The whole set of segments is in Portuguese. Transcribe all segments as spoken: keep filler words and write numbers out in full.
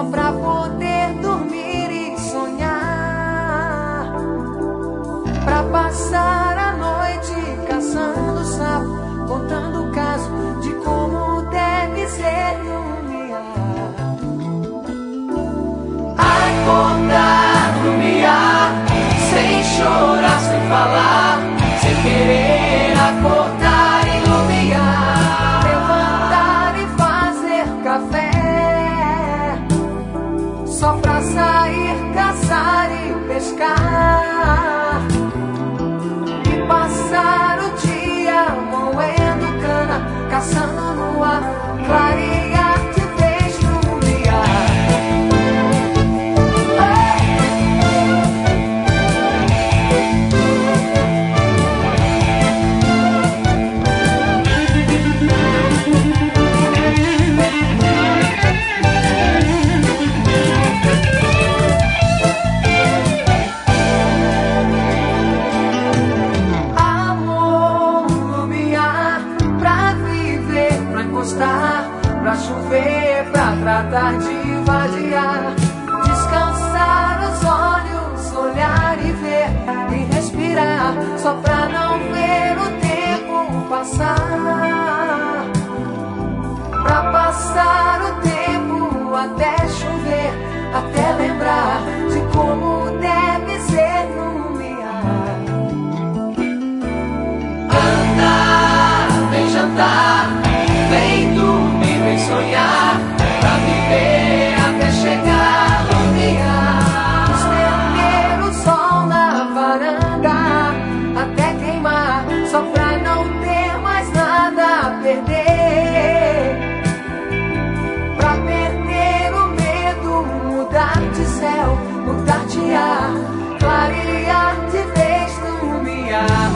só pra poder dormir e sonhar, pra passar a noite caçando sapo, contando o caso de como deve ser lumiar. Acordar, lumiar, sem chorar, sem falar, sem querer acordar e lumiar. Levantar e fazer café, só pra sair, caçar e pescar, e passar o dia moendo cana, caçando no ar, clarear de vez lumiar. Pra chover, pra tratar de vadiar, descansar os olhos, olhar e ver e respirar, só pra não ver o tempo passar, pra passar o tempo até chover, até lembrar de como deve ser lumiar. Andar, vem jantar, vem dormir, vem sonhar, pra viver até chegar a lumiar. Estender o sol na varanda até queimar, só pra não ter mais nada a perder, pra perder o medo, mudar de céu, mudar de ar, clarear de vez lumiar.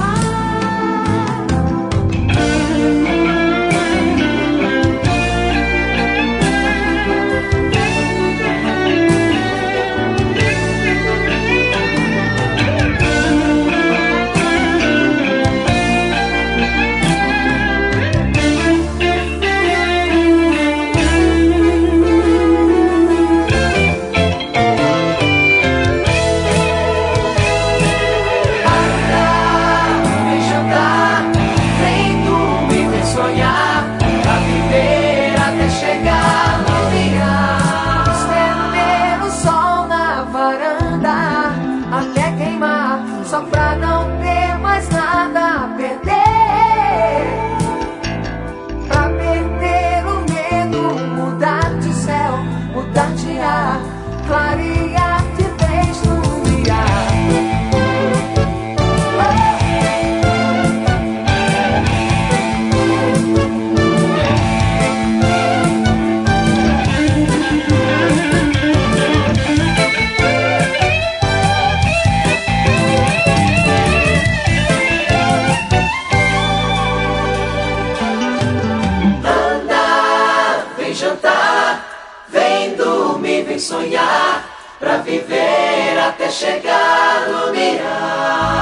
Só pra não ter mais nada a perder, pra perder o medo, mudar de céu, mudar de ar, clarear de vez lumiar. Vem sonhar, pra viver até chegar a lumiar.